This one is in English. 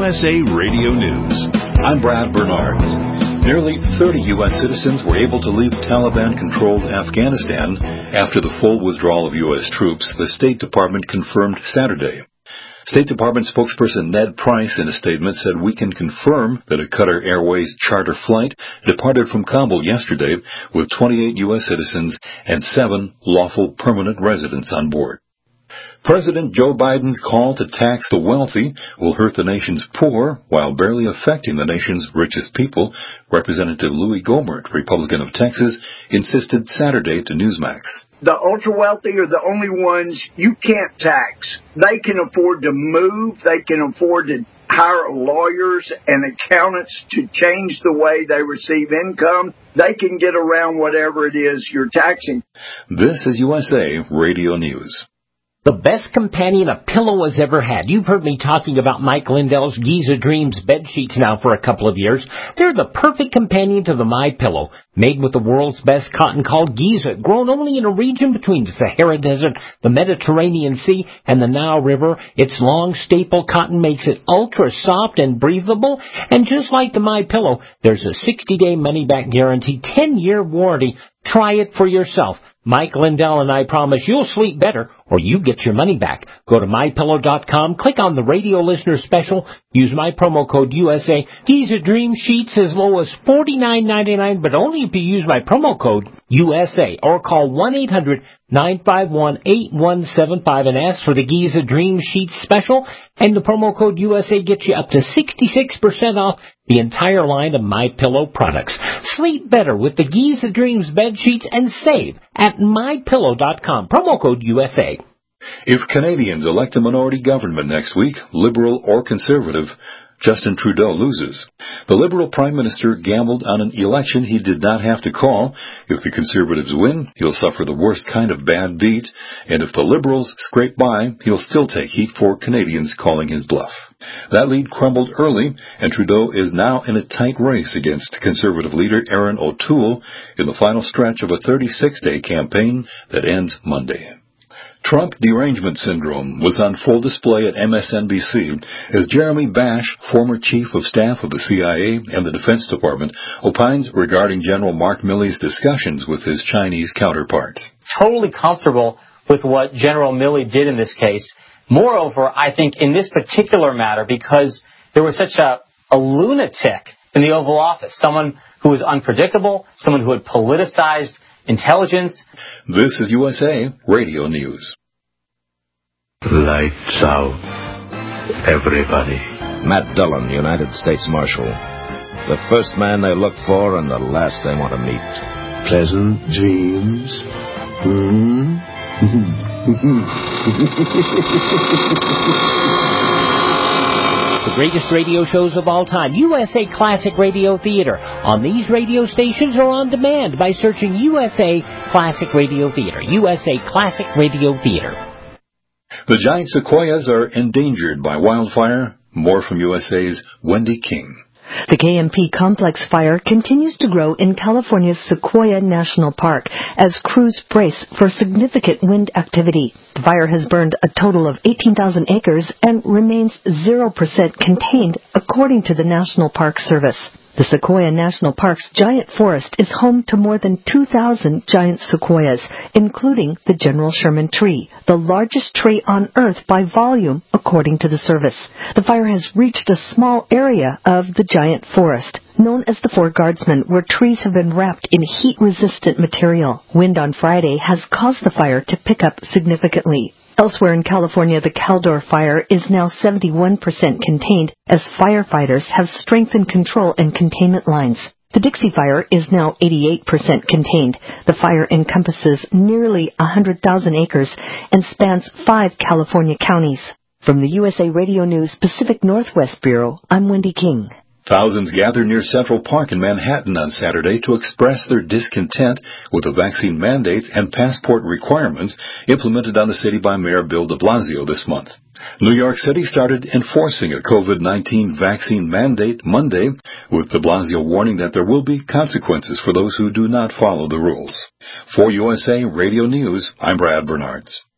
USA Radio News. I'm Brad Bernards. Nearly 30 U.S. citizens were able to leave Taliban-controlled Afghanistan after the full withdrawal of U.S. troops, the State Department confirmed Saturday. State Department spokesperson Ned Price in a statement said we can confirm that a Qatar Airways charter flight departed from Kabul yesterday with 28 U.S. citizens and 7 lawful permanent residents on board. President Joe Biden's call to tax the wealthy will hurt the nation's poor while barely affecting the nation's richest people, Representative Louis Gohmert, Republican of Texas, insisted Saturday to Newsmax. The ultra-wealthy are the only ones you can't tax. They can afford to move. They can afford to hire lawyers and accountants to change the way they receive income. They can get around whatever it is you're taxing. This is USA Radio News. The best companion a pillow has ever had. You've heard me talking about Mike Lindell's Giza Dreams bed sheets now for a couple of years. They're the perfect companion to the MyPillow. Made with the world's best cotton called Giza, grown only in a region between the Sahara Desert, the Mediterranean Sea, and the Nile River. Its long staple cotton makes it ultra soft and breathable. And just like the MyPillow, there's a 60-day money-back guarantee, 10-year warranty. Try it for yourself. Mike Lindell and I promise you'll sleep better or you get your money back. Go to MyPillow.com, click on the radio listener special, use my promo code USA. Giza Dream Sheets as low as $49.99, but only if you use my promo code USA or call 1-800-951-8175 and ask for the Giza Dream Sheets special, and the promo code USA gets you up to 66% off the entire line of MyPillow products. Sleep better with the Giza Dreams bed sheets and save at MyPillow.com. Promo code USA. If Canadians elect a minority government next week, Liberal or Conservative, Justin Trudeau loses. The Liberal Prime Minister gambled on an election he did not have to call. If the Conservatives win, he'll suffer the worst kind of bad beat. And if the Liberals scrape by, he'll still take heat for Canadians calling his bluff. That lead crumbled early, and Trudeau is now in a tight race against Conservative leader Erin O'Toole in the final stretch of a 36-day campaign that ends Monday. Trump derangement syndrome was on full display at MSNBC as Jeremy Bash, former chief of staff of the CIA and the Defense Department, opines regarding General Mark Milley's discussions with his Chinese counterpart. Totally comfortable with what General Milley did in this case. Moreover, I think in this particular matter, because there was such a lunatic in the Oval Office, someone who was unpredictable, someone who had politicized intelligence. This is USA Radio News. Lights out, everybody. Matt Dillon, United States Marshal. The first man they look for and the last they want to meet. Pleasant dreams. The greatest radio shows of all time, USA Classic Radio Theater, on these radio stations or on demand by searching USA Classic Radio Theater. USA Classic Radio Theater. The giant sequoias are endangered by wildfire. More from USA's Wendy King. The KMP complex fire continues to grow in California's Sequoia National Park as crews brace for significant wind activity. The fire has burned a total of 18,000 acres and remains 0% contained, according to the National Park Service. The Sequoia National Park's giant forest is home to more than 2,000 giant sequoias, including the General Sherman tree, the largest tree on Earth by volume, according to the service. The fire has reached a small area of the giant forest, known as the Four Guardsmen, where trees have been wrapped in heat-resistant material. Wind on Friday has caused the fire to pick up significantly. Elsewhere in California, the Caldor fire is now 71% contained as firefighters have strengthened control and containment lines. The Dixie Fire is now 88% contained. The fire encompasses nearly 100,000 acres and spans 5 California counties. From the USA Radio News Pacific Northwest Bureau, I'm Wendy King. Thousands gathered near Central Park in Manhattan on Saturday to express their discontent with the vaccine mandates and passport requirements implemented on the city by Mayor Bill de Blasio this month. New York City started enforcing a COVID-19 vaccine mandate Monday, with de Blasio warning that there will be consequences for those who do not follow the rules. For USA Radio News, I'm Brad Bernards.